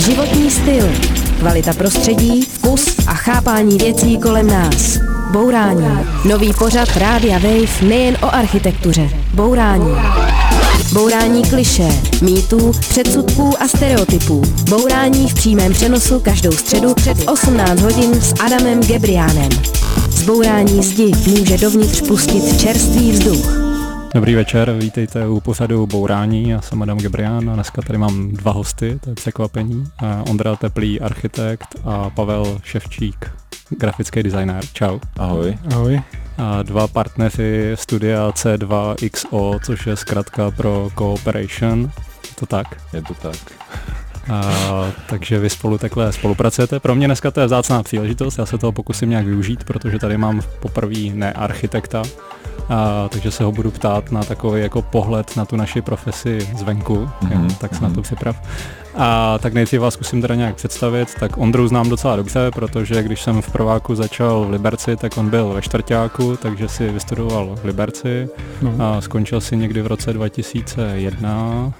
Životní styl, kvalita prostředí, vkus a chápání věcí kolem nás. Bourání. Nový pořad Rádia Wave nejen o architektuře. Bourání. Bourání klišé, mýtů, předsudků a stereotypů. Bourání v přímém přenosu každou středu před 18 hodin s Adamem Gebriánem. Zbourání zdi může dovnitř pustit čerstvý vzduch. Dobrý večer, vítejte u pořadu Bourání, já jsem Adam Gebrián a dneska tady mám dva hosty, to je překvapení. Ondra Teplý, architekt, a Pavel Ševčík, grafický designér. Čau. Ahoj. Ahoj. A dva partneři studia C2XO, což je zkratka pro Cooperation. Je to tak? Je to tak. Takže vy spolu takhle spolupracujete. Pro mě dneska to je vzácná příležitost, já se toho pokusím nějak využít, protože tady mám poprvé ne architekta, takže se ho budu ptát na takový jako pohled na tu naši profesi zvenku, tak se na to připrav. Tak nejdřív vás zkusím teda nějak představit. Tak Ondru znám docela dobře, protože když jsem v prváku začal v Liberci, tak on byl ve čtvrťáku, takže si vystudoval v Liberci a skončil si někdy v roce 2001.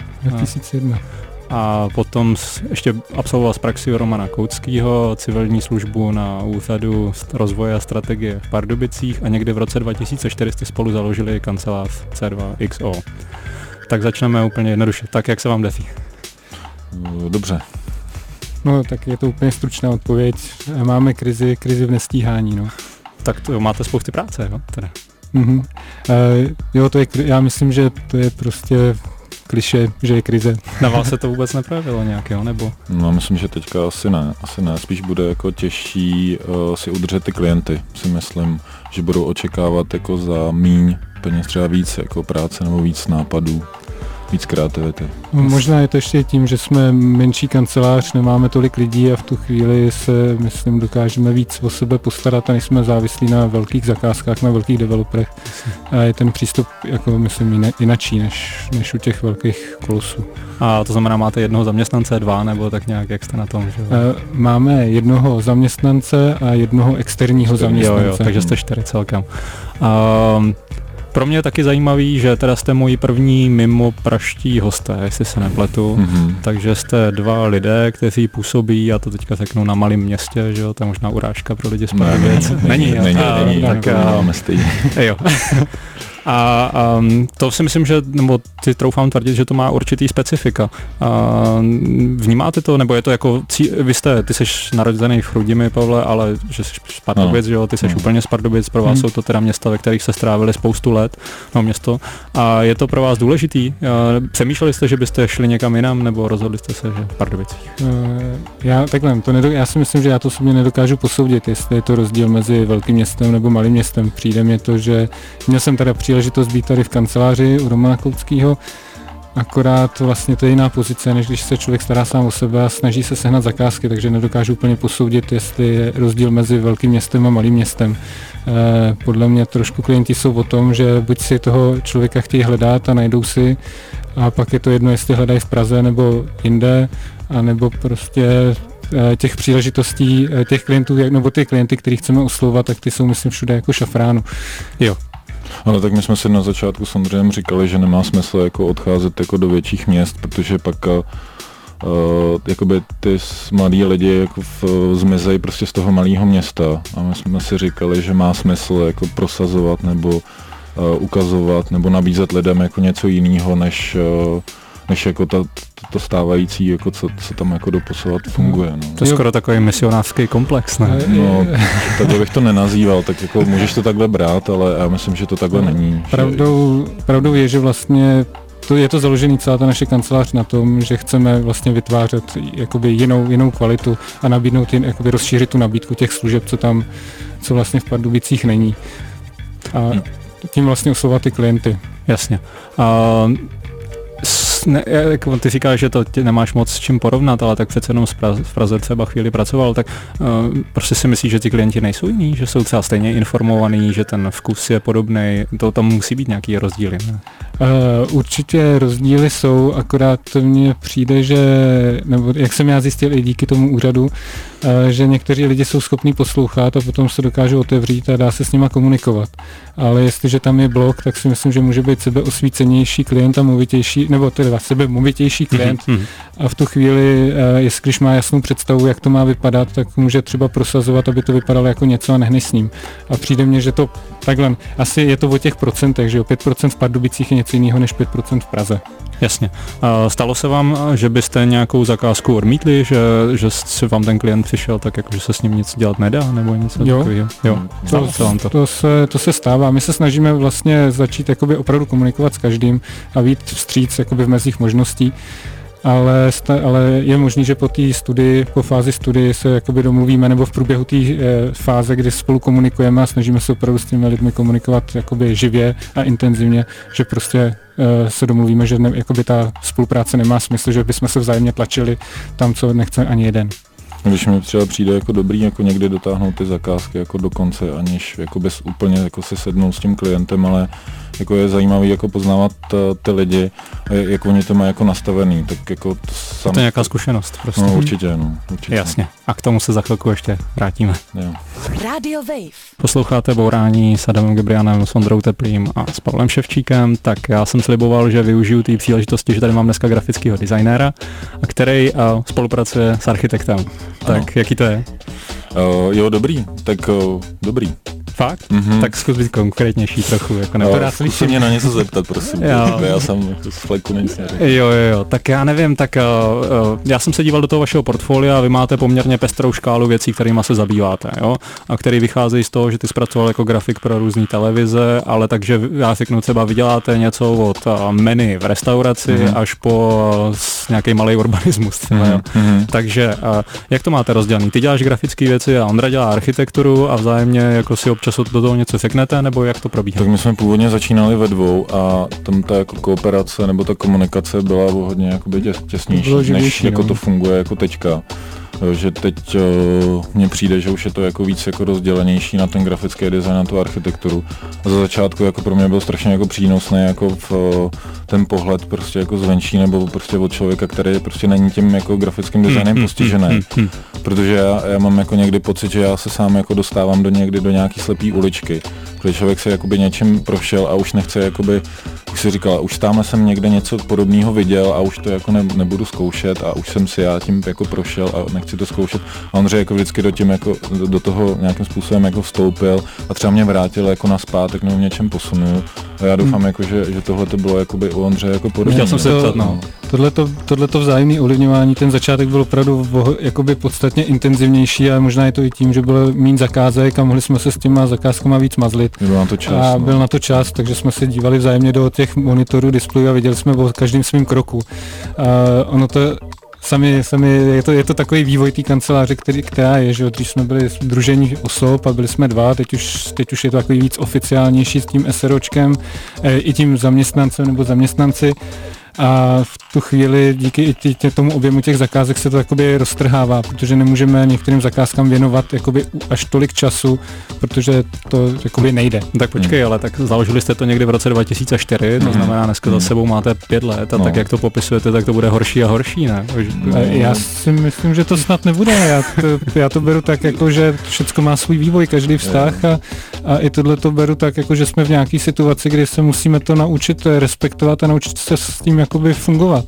A potom ještě absolvoval z praxi u Romana Koutskýho civilní službu na Úřadu rozvoje a strategie v Pardubicích a někdy v roce 2004 jste spolu založili kancelář C2XO. Tak začneme úplně jednoduše. Tak, jak se vám daří? Dobře. No, tak je to úplně stručná odpověď. Máme krizi v nestíhání, no. Tak to máte spousty práce, jo? Teda. Jo, já myslím, že to je prostě klišé, že je krize. Na vás se to vůbec neprojevilo nějakého, nebo? No, myslím, že teďka asi ne. Spíš bude jako těžší si udržet ty klienty. Si myslím, že budou očekávat jako za míň peněz třeba víc jako práce nebo víc nápadů, víc kreativity. Možná je to ještě tím, že jsme menší kancelář, nemáme tolik lidí a v tu chvíli se, myslím, dokážeme víc o sebe postarat a nejsme závislí na velkých zakázkách, na velkých developerech. A je ten přístup, jako myslím, jinačí než u těch velkých kolosů. A to znamená, máte jednoho zaměstnance, dva, nebo tak nějak, jak jste na tom? Že? Máme jednoho zaměstnance a jednoho externího zaměstnance. Jo, takže jste 4 celkem. Pro mě je taky zajímavý, že teda jste moji první mimo praští hosté, jestli se nepletu, takže jste dva lidé, kteří působí, já to teďka řeknu, na malém městě, že jo, to je možná urážka pro lidi z Pardubic. Není, tak máme stejně. Jo. A to si myslím, že, nebo si troufám tvrdit, že to má určitý specifika. Vnímáte to, nebo je to jako, ty jsi narozený v Chrudimi, Pavle, ale že jsi z Pardubic, že jo, ty jsi úplně z Pardubic, pro vás jsou to teda města, ve kterých se strávili spoustu let, město. A je to pro vás důležitý? Přemýšleli jste, že byste šli někam jinam, nebo rozhodli jste se, že v Pardubicích? Já si myslím, že já to sobě nedokážu posoudit, jestli je to rozdíl mezi velkým městem nebo malým městem. Přijde mi to, že měl jsem teda příležitost být tady v kanceláři u Romana Koutskýho, akorát vlastně to je jiná pozice, než když se člověk stará sám o sebe a snaží se sehnat zakázky, takže nedokážu úplně posoudit, jestli je rozdíl mezi velkým městem a malým městem. Podle mě trošku klienti jsou o tom, že buď si toho člověka chtějí hledat a najdou si, a pak je to jedno, jestli hledají v Praze nebo jinde, anebo prostě těch příležitostí, těch klientů, nebo ty klienty, který chceme oslovovat, tak ty jsou, myslím, všude jako šafránu. Jo. Ale tak my jsme si na začátku samozřejmě říkali, že nemá smysl jako odcházet jako do větších měst, protože pak jakoby ty mladí lidi jako zmizejí prostě z toho malého města a my jsme si říkali, že má smysl jako prosazovat nebo ukazovat nebo nabízet lidem jako něco jiného, než jako to stávající, jako co tam jako doposovat funguje. No. To je skoro takový misionářský komplex, ne? No, takhle bych to nenazýval, tak jako můžeš to takhle brát, ale já myslím, že to takhle není. Pravdou je, že vlastně je to založený celá ta naše kancelář na tom, že chceme vlastně vytvářet jakoby jinou kvalitu a nabídnout jakoby rozšířit tu nabídku těch služeb, co vlastně v Pardubicích není. A tím vlastně oslovovat ty klienty. Jasně. Jako ty říkáš, že to nemáš moc s čím porovnat, ale tak přece jenom v Praze třeba chvíli pracoval, tak prostě si myslíš, že ti klienti nejsou jiní, že jsou třeba stejně informovaní, že ten vkus je podobný, to tam musí být nějaký rozdíly, ne? Určitě rozdíly jsou, akorát mně přijde, že, nebo jak jsem já zjistil i díky tomu úřadu, že někteří lidi jsou schopní poslouchat a potom se dokážou otevřít a dá se s nima komunikovat. Ale jestliže tam je blok, tak si myslím, že může být sebeosvícenější klient a movitější, nebo tedy sebemovitější klient a v tu chvíli, když má jasnou představu, jak to má vypadat, tak může třeba prosazovat, aby to vypadalo jako něco a nehnej s ním. A přijde mně, že to takhle, asi je to o těch procentech, že o 5% v Pardubicích je něco jiného než 5% v Praze. Jasně. Stalo se vám, že byste nějakou zakázku odmítli, že si vám ten klient přišel tak jako, že se s ním nic dělat nedá, nebo něco takového? Jo. To se stává. My se snažíme vlastně začít jakoby opravdu komunikovat s každým a vyjít vstříc jakoby v mezích možností. Ale je možný, že po fázi studie se jakoby domluvíme, nebo v průběhu té fáze, kdy spolu komunikujeme a snažíme se opravdu s těmi lidmi komunikovat jakoby živě a intenzivně, že prostě se domluvíme, že jakoby ta spolupráce nemá smysl, že bychom se vzájemně tlačili tam, co nechce ani jeden. Když mi třeba přijde jako dobrý jako někdy dotáhnout ty zakázky jako do konce, aniž jako bez úplně jako se sednout s tím klientem, ale jako je zajímavý jako poznávat ty lidi, jak oni to mají jako nastavený, tak jako to je nějaká zkušenost prostě. No určitě. Jasně. A k tomu se za chvilku ještě vrátíme. Jo. Radio Wave. Posloucháte Bourání s Adamem Gabrianem, s Ondrou Teplým a s Pavlem Ševčíkem, tak já jsem sliboval, že využiju té příležitosti, že tady mám dneska grafického designéra, který spolupracuje s architektem. Tak jaký to je? Jo, dobrý. Dobrý. Fakt? Tak zkus být konkrétnější trochu. Jako zkusím mě na něco zeptat, prosím. Já jsem z fleku nic neřekl. Jo, tak já nevím, já jsem se díval do toho vašeho portfolia a vy máte poměrně pestrou škálu věcí, kterýma se zabýváte, jo? A který vycházejí z toho, že ty zpracoval jako grafik pro různý televize, ale takže já řeknu, třeba vyděláte něco od menu v restauraci až po nějaký malý urbanismus. Takže jak to máte rozdělený? Ty děláš grafické věci a Ondra dělá architekturu a vzájemně jako si občas do toho něco řeknete, nebo jak to probíhá? Tak my jsme původně začínali ve dvou a tam ta jako kooperace nebo ta komunikace byla hodně jakoby těsnější, než jako to funguje jako teďka. Že teď mně přijde, že už je to jako víc jako rozdělenější na ten grafický design, na tu architekturu. A za začátku jako pro mě byl strašně jako přínosný jako v ten pohled prostě jako zvenčí nebo prostě od člověka, který prostě není tím jako grafickým designem postižený. Protože já mám jako někdy pocit, že já se sám jako dostávám někdy do nějaký slepý uličky, protože člověk se jakoby něčím prošel a už nechce jakoby, už si říkal, už tam jsem někde něco podobného viděl a už to jako nebudu zkoušet a už jsem si já tím jako prošel a nechci to zkoušet. A Ondřej jako vždycky do toho nějakým způsobem jako vstoupil a třeba mě vrátil jako naspátek nebo v něčem posunul. A já doufám jako, že tohle to bylo jakoby u Ondřeje jako podobně. Chtěl jsem se ptat, Tohleto vzájemné ovlivňování, ten začátek byl opravdu jakoby podstatně intenzivnější a možná je to i tím, že bylo méně zakázek a mohli jsme se s těma zakázkama víc mazlit. Byl na to čas, takže jsme se dívali vzájemně do těch monitorů, displejů a viděli jsme o každém svým kroku. Ono to je to takový vývoj té kanceláře, která je, že když jsme byli sdružení osob a byli jsme dva, teď už je to takový víc oficiálnější s tím SROčkem, i tím zaměstnancem nebo zaměstnanci. A v tu chvíli díky i tomu objemu těch zakázek se to jakoby roztrhává, protože nemůžeme některým zakázkám věnovat jakoby až tolik času, protože to jakoby nejde. Tak počkej, ale tak založili jste to někdy v roce 2004, to znamená dneska za sebou máte 5 let a tak jak to popisujete, tak to bude horší a horší, ne? Já si myslím, že to snad nebude. Já to beru tak, jako, že všecko má svůj vývoj, každý vztah a i tohle to beru tak, jako, že jsme v nějaké situaci, kdy se musíme to naučit respektovat a naučit se s tím jakoby fungovat.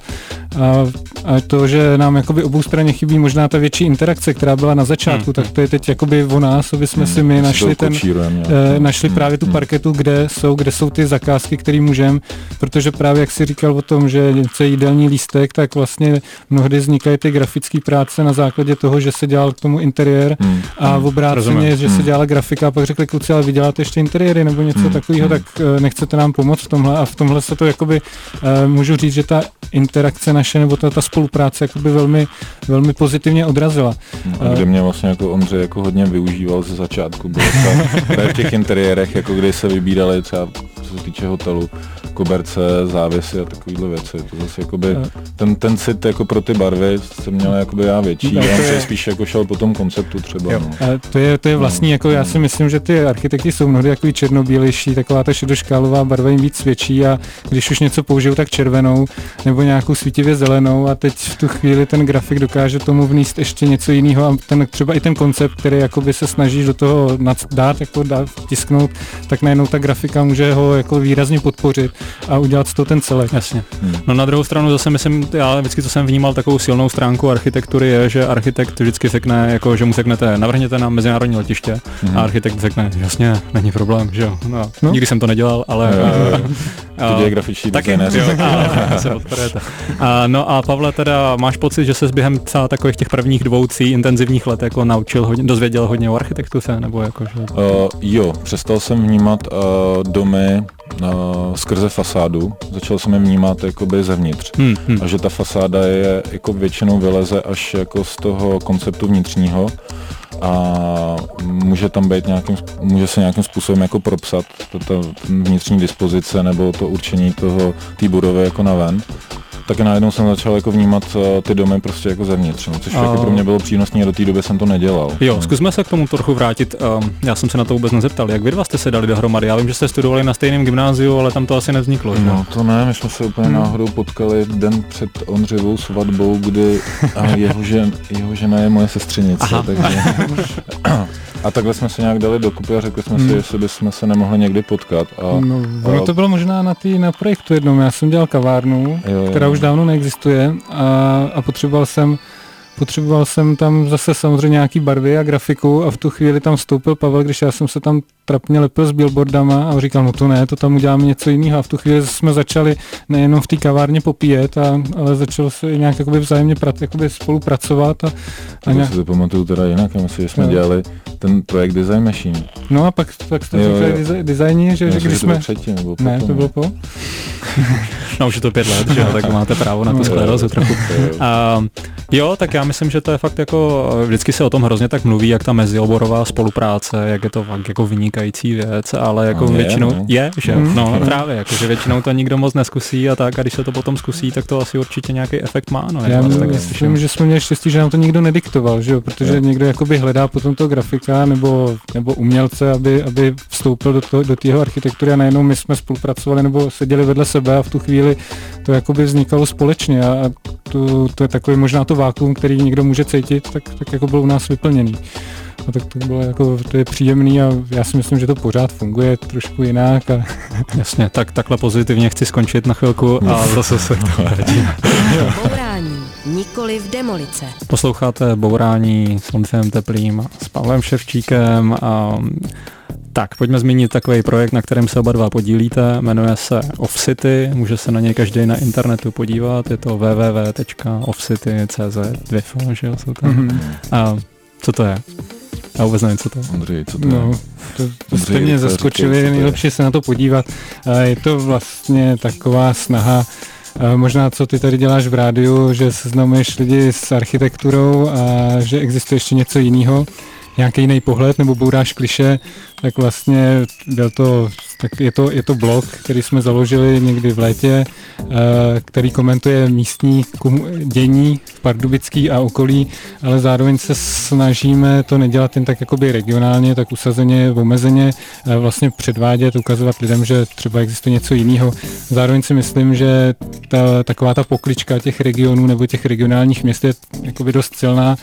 A to, že nám jakoby obou straně chybí možná ta větší interakce, která byla na začátku, tak to je teď jakoby o nás, aby jsme si my našli právě tu parketu, kde jsou ty zakázky, které můžeme, protože právě jak si říkal o tom, že něco je jídelní lístek, tak vlastně mnohdy vznikají ty grafické práce na základě toho, že se dělal k tomu interiér a v obráceně, že se dělala grafika a pak řekli kluci, ale vy děláte ještě interiéry nebo něco takového, tak nechcete nám pomoct v tomhle a v tomhle se to jakoby můžu říct, že ta interakce naše nebo ta spolupráce jakoby velmi, velmi pozitivně odrazila. Kde mě vlastně jako Ondřej jako hodně využíval ze začátku, bylo v těch interiérech, jako kdy se vybírali třeba co se týče hotelu, koberce, závěsy a takovýhle věci. To zase jakoby, ten cit jako pro ty barvy jsem měl jakoby já větší, já se spíš jako šel po tom konceptu třeba. No. To je vlastní, jako já si myslím, že ty architekti jsou mnohdy takový černobílejší, taková ta šedoškálová barva jim víc svědčí a když už něco použijou, tak červenou červenou nebo nějakou svítivě zelenou a teď v tu chvíli ten grafik dokáže tomu vníst ještě něco jiného a třeba i ten koncept, který jakoby se snažíš do toho dát, tisknout, tak najednou ta grafika může ho jako výrazně podpořit a udělat z toho ten celek. Jasně. No na druhou stranu zase myslím, já vždycky, co jsem vnímal takovou silnou stránku architektury je, že architekt vždycky řekne, jako, že mu řeknete, navrhněte na mezinárodní letiště a architekt řekne, jasně, není problém, že jo. No. Nikdy jsem to nedělal, ale... To děje grafičtí designéři. No a Pavle, teda máš pocit, že se během třeba takových těch prvních 2-3 intenzivních let jako dozvěděl hodně o architektuře, nebo jako, že... Jo, přestal jsem vnímat domy skrze fasádu, začal jsem je vnímat jakoby zevnitř. A že ta fasáda je jako většinou vyleze až jako z toho konceptu vnitřního a může se nějakým způsobem jako propsat ta vnitřní dispozice nebo to určení té budovy jako naven. Tak najednou jsem začal jako vnímat ty domy prostě jako zevnitř, což jako pro mě bylo přínosné a do té doby jsem to nedělal. Jo, zkusme se k tomu trochu vrátit. Já jsem se na to vůbec nezeptal. Jak vy dva jste se dali dohromady? Já vím, že jste studovali na stejném gymnáziu, ale tam to asi nevzniklo. No to ne, my jsme se úplně náhodou potkali den před Ondřejovou svatbou, kdy jeho žena je moje sestřenice, takže... A takhle jsme se nějak dali dokupy a řekli jsme si, jestli bychom se nemohli někdy potkat. Ono to bylo možná na projektu jednou. Já jsem dělal kavárnu, která už dávno neexistuje a potřeboval jsem tam zase samozřejmě nějaký barvy a grafiku a v tu chvíli tam vstoupil Pavel, když já jsem se tam trapně lepil s billboardama a říkal, no to ne, to tam uděláme něco jiného a v tu chvíli jsme začali nejenom v té kavárně popíjet, ale začalo se nějak vzájemně spolupracovat. A nějak... si to pamatuju teda jinak, že jsme dělali ten projekt Design Machine. No a pak jste říkali designi, že když jsme... Předtím, nebo ne, to bylo po? No už je to 5 let, že jo, tak máte právo na tu sklerózu trochu. Jo, tak já myslím, že to je fakt jako, vždycky se o tom hrozně tak mluví, jak ta mezioborová spolupráce, jak je to fakt jako vynikající věc, ale jako většinou že no právě, jakože většinou to nikdo moc neskusí a tak a když se to potom zkusí, tak to asi určitě nějaký efekt má, no. Já myslím, že jsme měli štěstí, že nám to nikdo nediktoval, že jo, protože někdo jakoby hledá potom toho grafika nebo umělce, aby vstoupil do tého architektury a najednou my jsme spolupracovali nebo seděli vedle sebe a v tu chvíli to jakoby vznikalo společně a to je takový možná to vákuum, který někdo může cítit, tak jako byl u nás vyplněný. A tak to bylo jako, to je příjemný a já si myslím, že to pořád funguje trošku jinak. Jasně, takhle pozitivně chci skončit na chvilku a zase se to vrátím. Bourání, nikoli v demolice. Posloucháte Bourání s Ondřejem Teplým a s Pavlem Ševčíkem a tak, pojďme zmínit takový projekt, na kterém se oba dva podílíte, jmenuje se Offcity, může se na něj každý na internetu podívat, je to www.offcity.cz, že jo, jsou tam. A co to je? Já vůbec nevím, co to je. Ondřej, co to je? To jste mě zaskočili, nejlepší se na to podívat. Je to vlastně taková snaha, možná co ty tady děláš v rádiu, že seznamuješ lidi s architekturou a že existuje ještě něco jiného, nějaký jiný pohled, nebo bouráš kliše, tak vlastně je to blog, který jsme založili někdy v létě, který komentuje místní dění v Pardubický a okolí, ale zároveň se snažíme to nedělat jen tak jakoby regionálně, tak usazeně, omezeně, vlastně předvádět, ukazovat lidem, že třeba existuje něco jiného. Zároveň si myslím, že taková ta poklička těch regionů nebo těch regionálních měst je jakoby dost silná.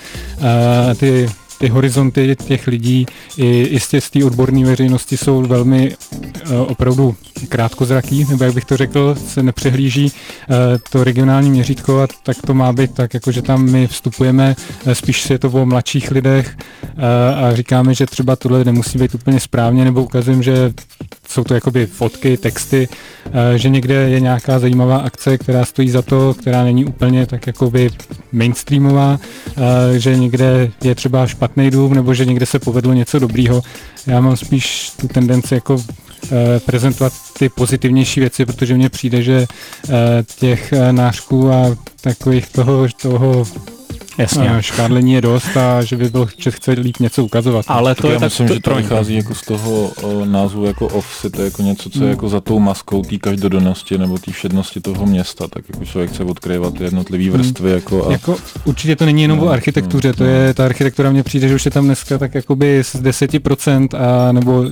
Ty horizonty těch lidí i z té odborné veřejnosti jsou velmi opravdu krátkozraký, nebo jak bych to řekl, se nepřehlíží to regionální měřítko a tak to má být tak, jakože tam my vstupujeme, spíš je to o mladších lidech a říkáme, že třeba tohle nemusí být úplně správně, nebo ukazujeme, že jsou to jakoby fotky, texty, že někde je nějaká zajímavá akce, která stojí za to, která není úplně tak jakoby mainstreamová, že někde je třeba špatný dům, nebo že někde se povedlo něco dobrýho. Já mám spíš tu tendenci jako prezentovat ty pozitivnější věci, protože mně přijde, že těch nářků a takových toho škádlení je dost a že by byl, že chce líp něco ukazovat. Ale to tak je já tak myslím, že to vychází jako z toho názvu jako off city, jako něco, co je jako za tou maskou té každodennosti nebo té všednosti toho města, tak jako člověk chce odkryvat ty jednotlivý vrstvy. Jako určitě to není jenom o architektuře, to je, ta architektura mně přijde, že už je tam dneska tak jakoby z 10% a nebo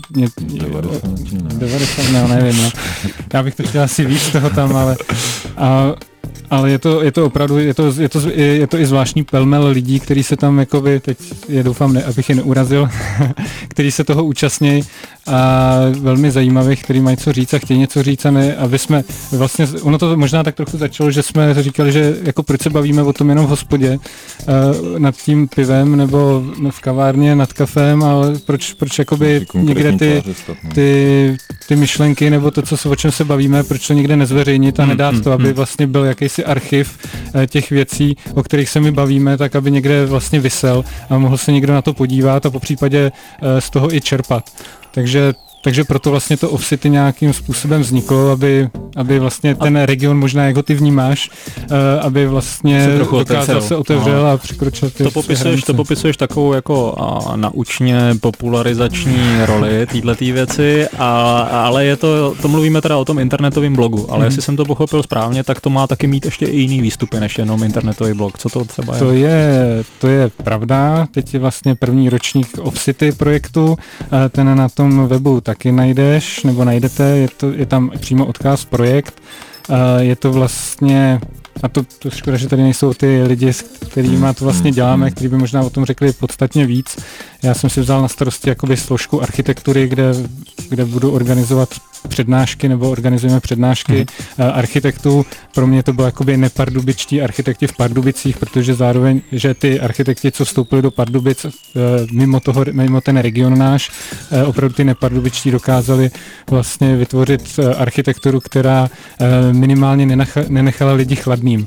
90, nevím, no. Já bych to chtěl asi víc toho tam, ale je to opravdu, je to i zvláštní pelmel lidí, kteří se tam jakoby, teď je doufám, abych je neurazil, kteří se toho účastní a velmi zajímavých, kteří mají co říct a chtějí něco říct a ne, aby jsme vlastně, ono to možná tak trochu začalo, že jsme říkali, že jako proč se bavíme o tom jenom v hospodě nad tím pivem nebo v kavárně nad kafem, ale proč jakoby někde ty myšlenky nebo to, o čem se bavíme, proč to někde nezveřejnit a nedát to, aby vlastně byl jakýsi archiv těch věcí, o kterých se my bavíme, tak aby někde vlastně visel a mohl se někdo na to podívat a popřípadě z toho i čerpat. Takže proto vlastně to Off City nějakým způsobem vzniklo, aby vlastně ten region, možná jak ho ty vnímáš, aby vlastně dokázal se otevřel a překročil ty hranice. To popisuješ takovou jako naučně popularizační roli této věci, ale to mluvíme teda o tom internetovém blogu, ale jestli jsem to pochopil správně, tak to má taky mít ještě i jiný výstupy než jenom internetový blog. Co to třeba je? To je pravda, teď je vlastně první ročník Off City projektu, ten na tom webu taky najdeš, nebo najdete, je tam přímo odkaz projekt, je to vlastně, a to škoda, že tady nejsou ty lidi, s kterými to vlastně děláme, kteří by možná o tom řekli podstatně víc. Já jsem si vzal na starosti jakoby složku architektury, kde budu organizovat přednášky, nebo organizujeme přednášky architektů. Pro mě to bylo jakoby nepardubičtí architekti v Pardubicích, protože zároveň, že ty architekti, co vstoupili do Pardubic mimo ten region náš, opravdu ty nepardubičtí dokázali vlastně vytvořit architekturu, která minimálně nenechala lidi chladným.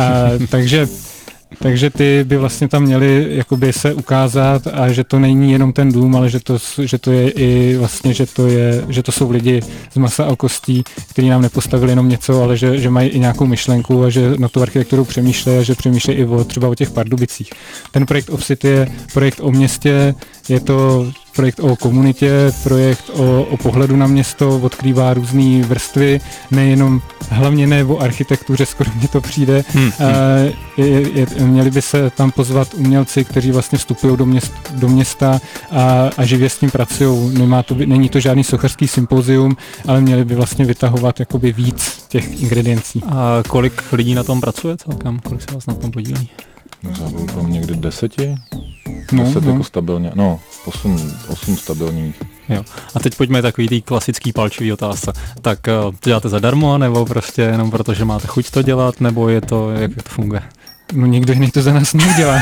Takže ty by vlastně tam měli jakoby se ukázat a že to není jenom ten dům, ale že to je i vlastně, že to jsou lidi z masa a kostí, kteří nám nepostavili jenom něco, ale že mají i nějakou myšlenku a že na tu architekturu přemýšlejí a že přemýšlejí i třeba o těch Pardubicích. Ten projekt Off City je projekt o městě, je to projekt o komunitě, projekt o pohledu na město, odkrývá různé vrstvy, hlavně ne o architektuře, skoro mně to přijde. Měli by se tam pozvat umělci, kteří vlastně vstupují do města a živě s tím pracují. Není to žádný sochařský sympozium, ale měli by vlastně vytahovat jakoby víc těch ingrediencí. A kolik lidí na tom pracuje celkem? Kolik se vás na tom podílí? Zavolám někdy 10? 10 jako stabilně, 8 stabilních. Jo. A teď pojďme takový tý klasický palčivý otázce. Tak to děláte zadarmo, nebo prostě jenom proto, že máte chuť to dělat, nebo jak to funguje? No nikdo jiný to za nás neudělá.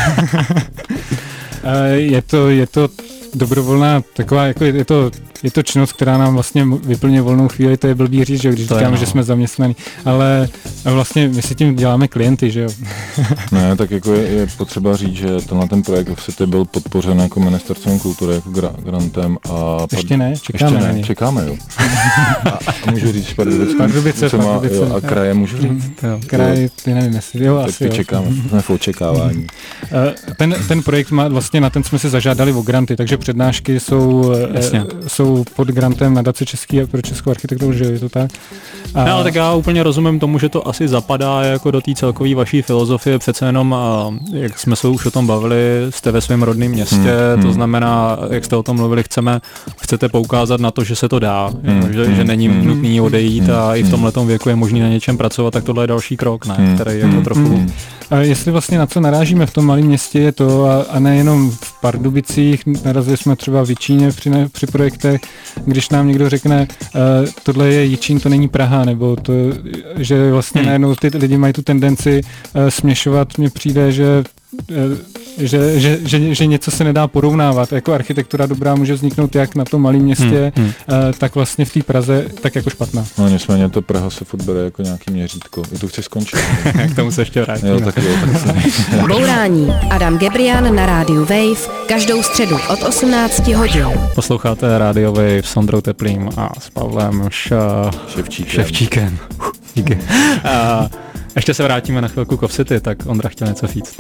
Je to dobrovolná taková, jako je to činnost, která nám vlastně vyplňuje volnou chvíli, to je blbý říct, že když říkáme, že jsme zaměstnaní, ale vlastně my si tím děláme klienty, že jo. Ne, tak jako je potřeba říct, že ten projekt v City byl podpořen jako ministerstvem kultury, jako grantem a... Čekáme, jo. A můžu říct Pardubice a kraje můžu říct? Kraje, ty nevím, jestli jo, asi jo. Čekáme, jsme v očekávání. Ten projekt má vlastně, na ten jsme si zažádali o granty, takže přednášky jsou pod grantem nadace Český pro českou architekturu, že je to tak? No, ale tak já úplně rozumím tomu, že to asi zapadá jako do té celkové vaší filozofie, přece jenom, jak jsme se už o tom bavili, jste ve svém rodném městě, to znamená, jak jste o tom mluvili, chcete poukázat na to, že se to dá, že není nutný odejít a i v tomhletom věku je možný na něčem pracovat, tak tohle je další krok, ne? Který jako trochu... A jestli vlastně na co narážíme v tom malém městě je to, a nejenom v Pardubicích, narazili jsme třeba v Jičíně při projektech, když nám někdo řekne, tohle je Jičín, to není Praha, nebo to, že vlastně najednou ty lidi mají tu tendenci směšovat, mně přijde, že něco se nedá porovnávat. Jako architektura dobrá může vzniknout jak na tom malém městě, tak vlastně v té Praze tak jako špatná. No nicméně to Praha se furt bere jako nějaký měřítko. I to chci skončit. K tomu se ještě vrátím. Jo, tak Bourání. Adam Gebrián na rádiu Wave každou středu od 18 hodin. Posloucháte rádio Wave s Ondrou Teplým a s Pavlem Ševčíkem. Díky. Ještě se vrátíme na chvilku k Off-City, tak Ondra chtěl něco říct.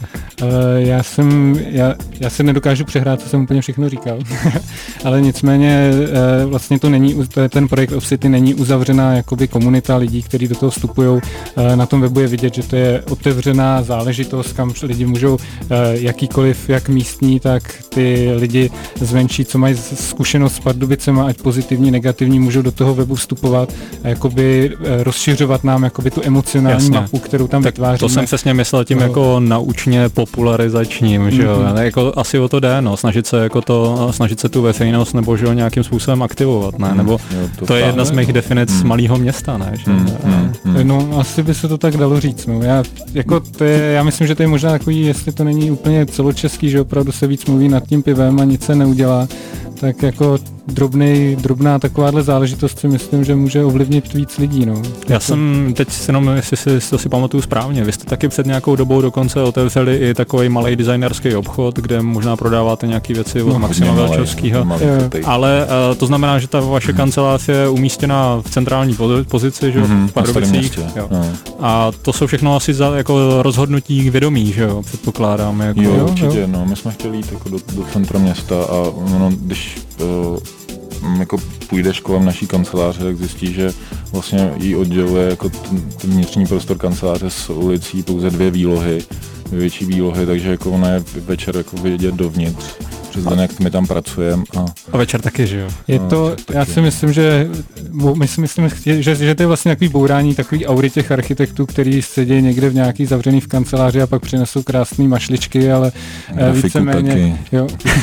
Já se nedokážu přehrát, co jsem úplně všechno říkal, ale nicméně vlastně ten projekt Off-City není uzavřená jakoby komunita lidí, kteří do toho vstupují. Na tom webu je vidět, že to je otevřená záležitost, kam lidi můžou jakýkoliv, jak místní, tak ty lidi zvenčí, co mají zkušenost s Pardubicema, ať pozitivní, negativní, můžou do toho webu vstupovat a jakoby rozšiřovat nám jakoby tu emocionální mapu, kterou tam tak vytváříme. To jsem přesně myslel tím jako naučně popularizačním, že jo, jako asi o to jde, no, snažit se tu veřejnost nebo že jo, nějakým způsobem aktivovat, ne, nebo to je jedna z mých definic malého města, ne, že? No, asi by se to tak dalo říct, no, já myslím, že to je možná takový, jestli to není úplně celočeský, že opravdu se víc mluví nad tím pivem a nic se neudělá, tak jako drobná takováhle záležitost si myslím, že může ovlivnit víc lidí. No. Já jsem teď jenom, jestli to si pamatuju správně, vy jste taky před nějakou dobou dokonce otevřeli i takový malý designerský obchod, kde možná prodáváte nějaké věci od Maxima Velčovského. Ale to znamená, že ta vaše kancelář je umístěna v centrální pozici, že v Pardubicích. A to jsou všechno asi za jako rozhodnutí vědomí, že jo, předpokládám. Jako. Jo, určitě, no, my jsme chtěli jít jako do centra města a když jako půjdeš kolem naší kanceláře, tak zjistí, že vlastně jí odděluje jako ten vnitřní prostor kanceláře s ulicí pouze 2 výlohy, 2 větší výlohy, takže jako ona je večer jako vidět dovnitř. Přes den, jak my tam pracujeme. A večer taky, že jo? Je to, já si myslím, že to je vlastně takový bourání, takový aury těch architektů, který sedí někde v nějaký zavřený v kanceláři a pak přinesou krásné mašličky, ale víceméně, jo,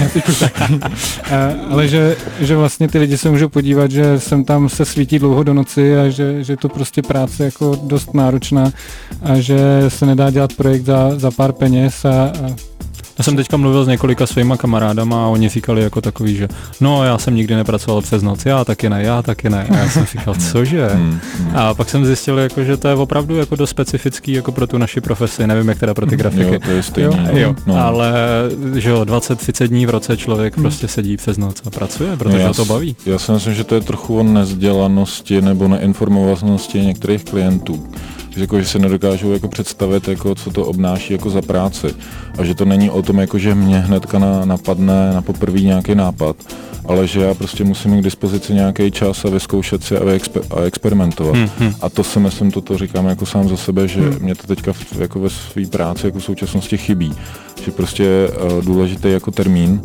ale že vlastně ty lidi se můžou podívat, že sem tam se svítí dlouho do noci a že to prostě práce jako dost náročná a že se nedá dělat projekt za pár peněz a já jsem teďka mluvil s několika svýma kamarádama a oni říkali jako takový, že no já jsem nikdy nepracoval přes noc, já taky ne. A já jsem říkal, cože? A pak jsem zjistil, jako, že to je opravdu jako dost specifický jako pro tu naši profesi, nevím jak teda pro ty grafiky. Jo, to je stejný. Jo. Ale že jo, 20-30 dní v roce člověk prostě sedí přes noc a pracuje, protože to baví. Já si myslím, že to je trochu o nezdělanosti nebo neinformovanosti některých klientů. Jako, že si nedokážou jako představit, jako, co to obnáší jako za práci. A že to není o tom, jako, že mě hnedka napadne na poprvé nějaký nápad, ale že já prostě musím mít k dispozici nějaký čas a vyzkoušet si a experimentovat. A to si myslím, toto říkám jako sám za sebe, že mě to teďka jako ve své práci jako v současnosti chybí. Že prostě je důležitý jako termín,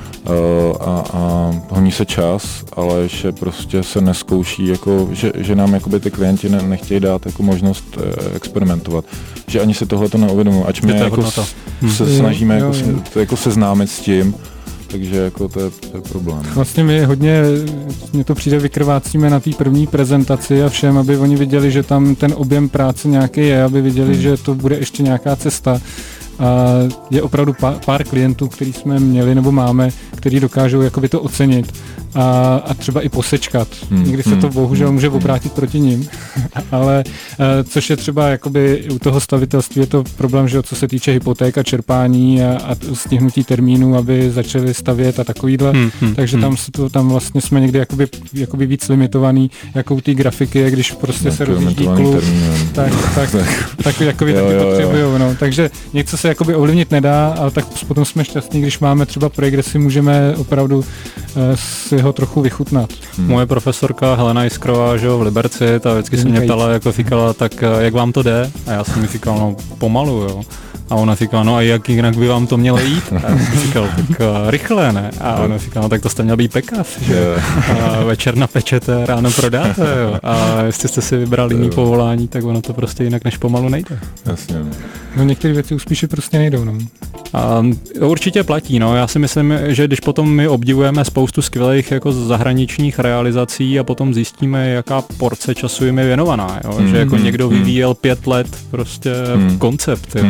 a honí se čas, ale že prostě se neskouší, jako, že nám jakoby ty klienti nechtějí dát jako možnost experimentovat. Že ani si tohle to neuvědomují, ač my jako se snažíme jako seznámit s tím, takže jako to je problém. Vlastně mně to přijde, vykrvácíme na té první prezentaci a všem, aby oni viděli, že tam ten objem práce nějaký je, aby viděli, že to bude ještě nějaká cesta. A je opravdu pár klientů, který jsme měli nebo máme, který dokážou jakoby to ocenit a třeba i posečkat. Někdy se to bohužel může obrátit proti nim, ale což je třeba jakoby u toho stavitelství je to problém, že co se týče hypoték a čerpání a stihnutí termínů, aby začali stavět a takovýhle, takže tam vlastně jsme někdy jakoby víc limitovaný, jako u té grafiky, když prostě se rozjíždí klub, tak jakoby taky potřebujou, no. Takže něco se jakoby ovlivnit nedá, ale tak potom jsme šťastní, když máme třeba projekt, kde si můžeme opravdu si ho trochu vychutnat. Moje profesorka Helena Jiskrová, že v Liberci, ta vždycky se mě ptala, jako říkala, tak jak vám to jde? A já jsem mi říkal, no pomalu, jo. A ona říkala, no a jak jinak by vám to mělo jít? A já jsem říkal, tak rychle, ne? A ona říkala, no tak to jste měl být pekař, že? A večer napečete, ráno prodáte, jo. A jestli jste si vybrali jiný povolání, tak ono to prostě jinak než pomalu nejde. Jasně. No některé věci úspěšně prostě nejdou, no. A určitě platí, no. Já si myslím, že když potom my obdivujeme spoustu skvělých jako zahraničních realizací a potom zjistíme, jaká porce času jim je věnovaná, jo? Že jako někdo vyvíjel 5 let prostě koncept, jo? Nebo něco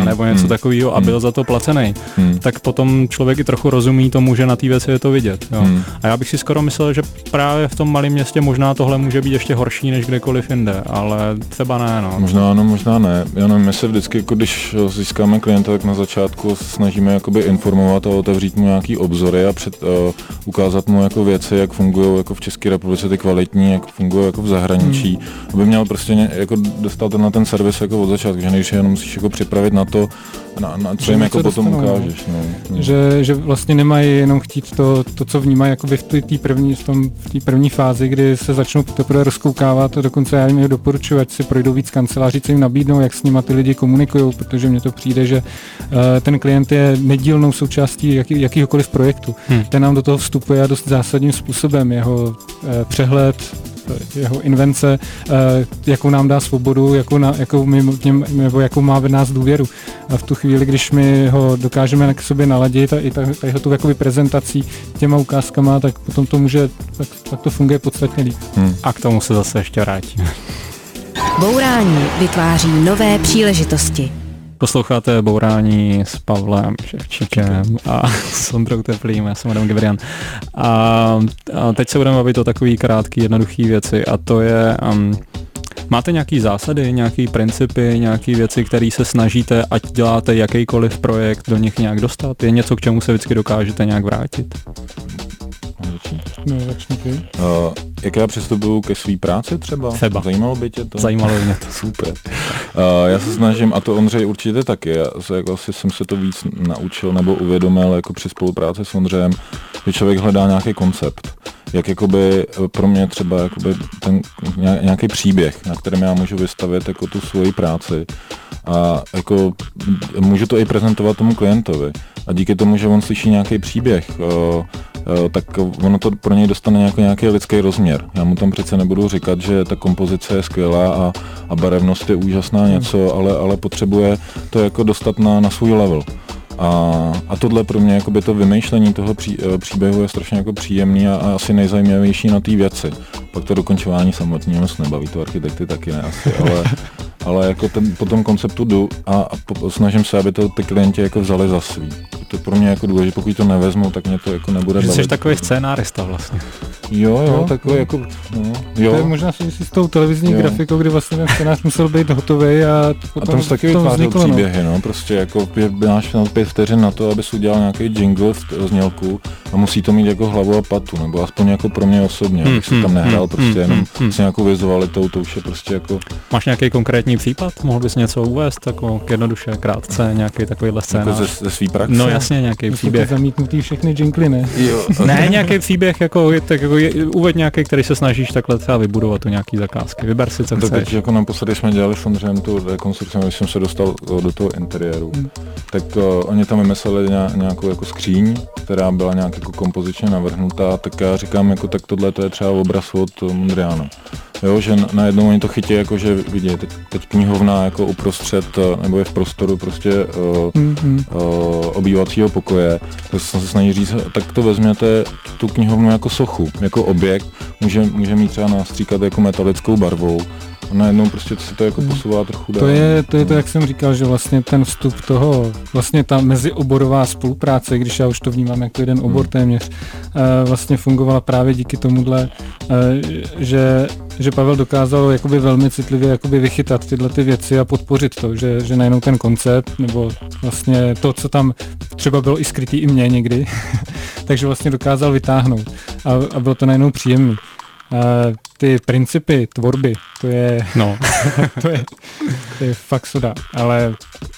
něco takového a byl za to placený, tak potom člověk i trochu rozumí tomu, že na té věci je to vidět. Jo. A já bych si skoro myslel, že právě v tom malém městě možná tohle může být ještě horší než kdekoliv jinde, ale třeba ne. No. Možná ano, možná ne. Já nevím, my se vždycky, jako když získáme klienta, tak na začátku snažíme jakoby informovat a otevřít mu nějaký obzory a ukázat mu jako věci, jak fungují jako v České republice ty kvalitní, jak fungují jako v zahraničí, aby měl prostě jako dostat na ten servis jako od začátku, že než jenom musíš jako připravit na to, na co jim jako potom ukážeš. No. Že vlastně nemají jenom chtít to co vnímají jakoby v té první fázi, kdy se začnou teprve rozkoukávat, a dokonce já jim doporučuji, ať si projdou víc kanceláří, co jim nabídnou, jak s nima ty lidi komunikují, protože mně to přijde, že ten klient je nedílnou součástí jakýhokoliv projektu. Ten nám do toho vstupuje a dost zásadním způsobem. Jeho přehled, jeho invence, jakou nám dá svobodu, jakou má v nás důvěru. A v tu chvíli, když my ho dokážeme k sobě naladit a i tu jakoby prezentací těma ukázkama, tak potom to může, tak to funguje podstatně líp. A k tomu se zase ještě vrátíme. Bourání vytváří nové příležitosti. Posloucháte Bourání s Pavlem Ševčíkem a s Ondrou Teplým, já jsem Adam Gebrian. A teď se budeme bavit o takové krátké, jednoduché věci a to je, máte nějaké zásady, nějaké principy, nějaké věci, které se snažíte, ať děláte jakýkoliv projekt, do nich nějak dostat? Je něco, k čemu se vždycky dokážete nějak vrátit? No, začni ty. Jak já přistupuju ke své práci třeba? Zajímalo by tě to? Zajímalo by mě to. Super. Já se snažím, a to Ondřej určitě taky, asi jsem se to víc naučil nebo uvědomil jako při spolupráci s Ondřejem, že člověk hledá nějaký koncept. Jak jakoby pro mě třeba jakoby nějaký příběh, na kterém já můžu vystavit jako tu svoji práci. A jako můžu to i prezentovat tomu klientovi. A díky tomu, že on slyší nějaký příběh, tak ono to pro něj dostane nějaký lidský rozměr. Já mu tam přece nebudu říkat, že ta kompozice je skvělá a barevnost je úžasná něco, ale potřebuje to jako dostat na svůj level. A tohle pro mě jakoby to vymýšlení toho příběhu je strašně jako příjemný a asi nejzajímavější na té věci. Pak to dokončování samotného moc nebaví, to architekty taky ne asi, ale jako po tom konceptu jdu a snažím se, aby to ty klienti jako vzali za svý. To pro mě jako důležité, pokud to nevezmu, tak mě to jako nebude bavit. Jsi takový scénárista vlastně. Jo, takový jako, jo. To je možná si s tou televizní grafikou, kdy vlastně ten scénář musel být hotový a potom a tam taky vytvářel příběhy, no, prostě jako máš 5 vteřin na to, abys udělal nějaký jingle v znělku a musí to mít jako hlavu a patu, nebo aspoň jako pro mě osobně, abych si tam nehrál prostě jenom s nějakou vizualitou, to už je prostě jako... Máš nějaký konkrétní případ? Mohl bys něco uvést, jako jednoduše, krátce, nějaký takovýhle scénář? Jako ze svý praxe? No jasně, nějaký příběh. Zamítnutý všechny jingly, ne? Jo. Ne, nějaký příběh, jako uveď nějaký, který se snažíš takhle třeba vybudovat tu nějaký zakázky. Vyber si, co chceš. Teď jako naposledy jsme dělali samozřejmě tu rekonstrukci, když jsem se dostal do toho interiéru. Tak oni tam vymysleli nějakou jako skříň, která byla nějak jako kompozičně navrhnutá, tak já říkám, jako tak tohle to je třeba obraz od Mondriana. Jo, že najednou oni to chytí, jako že vidí, teď knihovna jako uprostřed, nebo je v prostoru prostě obývacího pokoje, tak se snaží říct, tak to vezměte tu knihovnu jako sochu, jako objekt, může mít třeba nastříkat jako metalickou barvou. A najednou prostě se to jako posouvá trochu dál. To je to, jak jsem říkal, že vlastně ten vstup toho, vlastně ta mezioborová spolupráce, když já už to vnímám jako jeden obor téměř, vlastně fungovala právě díky tomuhle, že Pavel dokázal jakoby velmi citlivě jakoby vychytat tyhle ty věci a podpořit to, že najednou ten koncept, nebo vlastně to, co tam třeba bylo i skrytý i mě někdy, takže vlastně dokázal vytáhnout a bylo to najednou příjemný. Ty principy tvorby, to je fakt soda, ale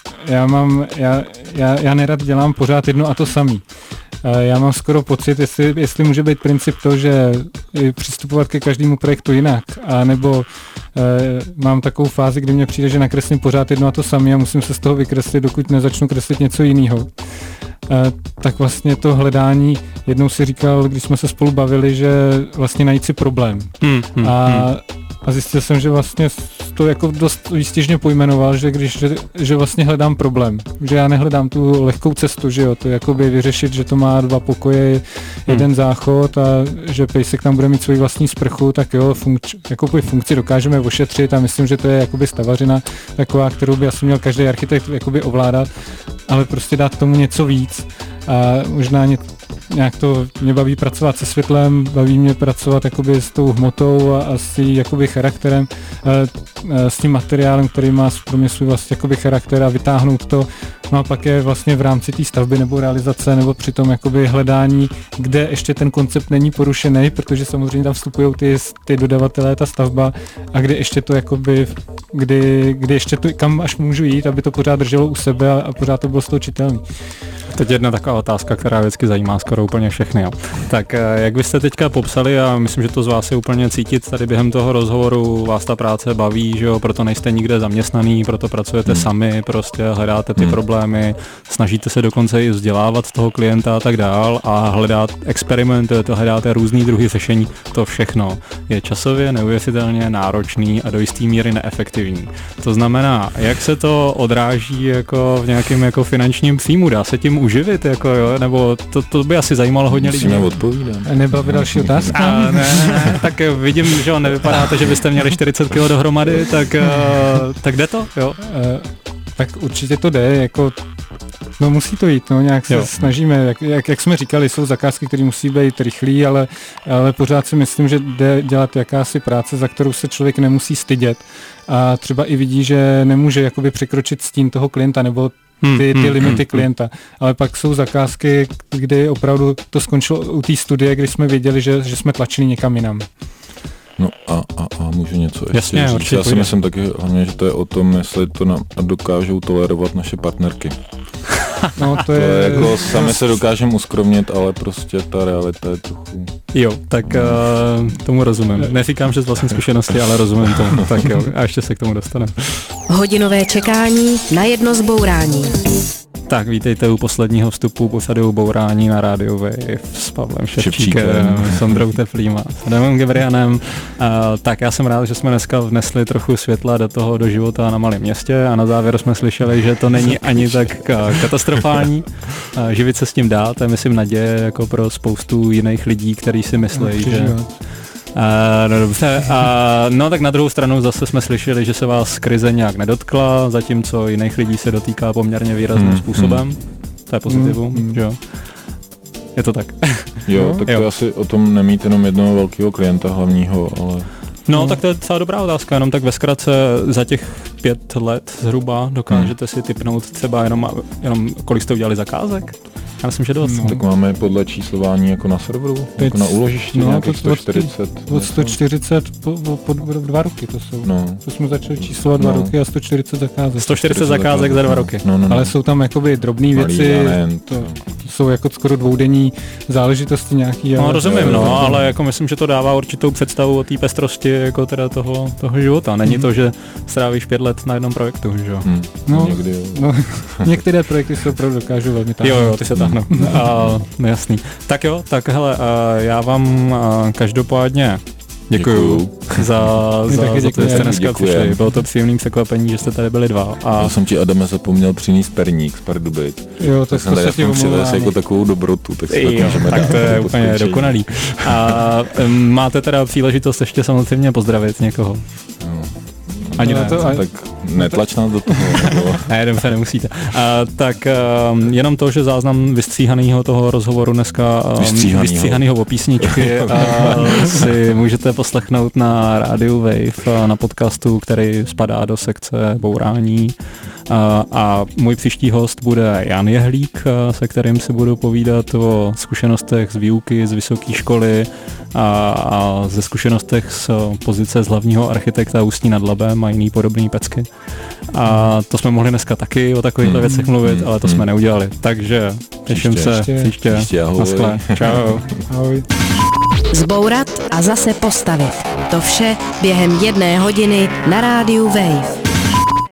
já nerad dělám pořád jedno a to samý. Já mám skoro pocit, jestli může být princip to, že přistupovat ke každému projektu jinak, anebo mám takovou fázi, kdy mně přijde, že nakreslím pořád jedno a to samé a musím se z toho vykreslit, dokud nezačnu kreslit něco jiného. Tak vlastně to hledání, jednou si říkal, když jsme se spolu bavili, že vlastně najít si problém. a zjistil jsem, že vlastně to jako dost výstižně pojmenoval, že vlastně hledám problém, že já nehledám tu lehkou cestu, že jo, to jakoby vyřešit, že to má 2 pokoje, jeden záchod a že pejsek tam bude mít svoji vlastní sprchu, tak jo, funkci dokážeme ošetřit a myslím, že to je jakoby stavařina taková, kterou by asi měl každý architekt jakoby ovládat, ale prostě dát tomu něco víc a možná nějak to mě baví pracovat se světlem, baví mě pracovat jakoby s tou hmotou a s tím jakoby charakterem, s tím materiálem, který má pro mě svůj vlastně jakoby charakter a vytáhnout to. No a pak je vlastně v rámci té stavby nebo realizace nebo při tom jakoby hledání, kde ještě ten koncept není porušený, protože samozřejmě tam vstupují ty dodavatelé, ta stavba a kde ještě to jakoby, kdy ještě to, kam až můžu jít, aby to pořád drželo u sebe a pořád to bylo z toho čitelný. Teď jedna taková otázka, která vždycky zajímá skoro úplně všechny. Jo. Tak jak byste teďka popsali, a myslím, že to z vás je úplně cítit tady během toho rozhovoru, vás ta práce baví, že jo, proto nejste nikde zaměstnaný, proto pracujete sami, prostě hledáte ty problémy, snažíte se dokonce i vzdělávat toho klienta a tak dál a experimentujete, hledáte různý druhy řešení. To všechno je časově neuvěřitelně náročný a do jistý míry neefektivní. To znamená, jak se to odráží jako v nějakém jako finančním příjmu, dá se tím uživit, jako jo, nebo to by asi zajímalo hodně lidí. Musíme odpovídat. Nebyla by další otázka? Ne, tak vidím, že nevypadáte, že byste měli 40 kg dohromady, tak jde to, jo? Tak určitě to jde, jako no musí to jít, no nějak se snažíme, jak jsme říkali, jsou zakázky, které musí být rychlý, ale pořád si myslím, že jde dělat jakási práce, za kterou se člověk nemusí stydět a třeba i vidí, že nemůže jakoby překročit stín toho klienta nebo ty limity klienta. Ale pak jsou zakázky, kdy opravdu to skončilo u té studie, kdy jsme věděli, že jsme tlačili někam jinam. No a můžu něco ještě Jasně, říct. Já si myslím taky hlavně, že to je o tom, jestli to dokážou tolerovat naše partnerky. No to je jako sami se dokážeme uskromnit, ale prostě ta realita je trochu... Jo, tak tomu rozumím. Neříkám, že z vlastní zkušenosti, ale rozumím tomu. Tak jo, a ještě se k tomu dostaneme. Hodinové čekání na jedno zbourání. Tak vítejte u posledního vstupu pořadu Bourání na rádiu Wave s Pavlem Ševčíkem, s Ondrou Teplým a s Adamem Gebrianem. Tak já jsem rád, že jsme dneska vnesli trochu světla do života na malém městě a na závěr jsme slyšeli, že to není ani tak katastrofální. Živit se s tím dá, to je myslím naděje jako pro spoustu jiných lidí, kteří si myslí, že... No dobře, no tak na druhou stranu zase jsme slyšeli, že se vás krize nějak nedotkla, zatímco jiných lidí se dotýká poměrně výrazným způsobem. To je pozitivum, že jo? Je to tak. Jo, tak to asi o tom nemít jenom jednoho velkého klienta hlavního, ale... No, tak to je docela dobrá otázka, jenom tak ve zkratce za těch 5 let zhruba dokážete si tipnout třeba jenom kolik jste udělali zakázek? Já myslím, že dost. No, tak máme podle číslování jako na serveru, jako na úložišti nějakých 140. Od 140 po 2 roky to jsou. No. To jsme začali číslovat 2 roky a 140 zakázek. 140 zakázek za 2 roky. No. Ale jsou tam jakoby drobné věci, to jsou jako skoro dvoudenní záležitosti nějaký. No rozumím, ale jako myslím, že to dává určitou představu o té pestrosti jako teda toho života. Není to, že strávíš 5 let na jednom projektu, že jo? Někdy jo. No, některé projekty se opravdu dokážou velmi táhnout. Jo, ty se táhnou. No jasný. Tak jo, tak hele, já vám každopádně děkuju za to, že jste dneska přišli. Bylo to příjemný překvapení, že jste tady byli 2. Já jsem ti, Adame, zapomněl přinést perník z Pardubic. Jo, tak jsem tady přivez jako takovou dobrotu, tak si můžeme dát. Tak to je úplně dokonalý. A máte teda příležitost ještě samozřejmě pozdravit někoho. Ani ne, tak netlač nás do toho. Ne, dobře, nemusíte. Tak jenom to, že záznam vystříhaného toho rozhovoru dneska, vystříhaného o písničky, si můžete poslechnout na rádiu Wave, na podcastu, který spadá do sekce Bourání. A můj příští host bude Jan Jehlík, se kterým si budu povídat o zkušenostech z výuky z vysoké školy a ze zkušenostech z pozice z hlavního architekta Ústí nad Labem a jiný podobný pecky. A to jsme mohli dneska taky o takovýchhle věcech mluvit, ale to jsme neudělali. Takže těším se příště. Naschle. Čau. Ahoj. Zbourat a zase postavit. To vše během 1 hodiny na rádiu Wave.